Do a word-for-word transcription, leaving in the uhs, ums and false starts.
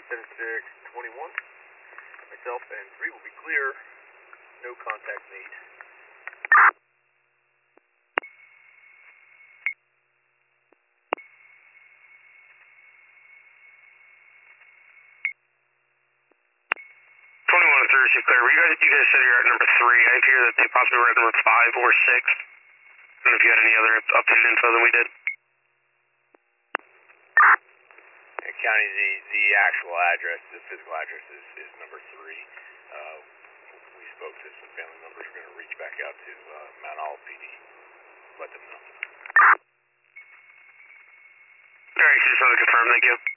seven six two one. Myself and three will be clear. No contact made. twenty-one and three, clear. You guys, you guys said you're at number three. I hear that they possibly were at number five or six. I don't know if you had any other updated info than we did. And County, the, the actual address, the physical address is, is number three. Uh, we spoke to some family members. We're going to reach back out to uh, Mount Olive P D. Let them know. All right, just wanted to confirm. Thank you.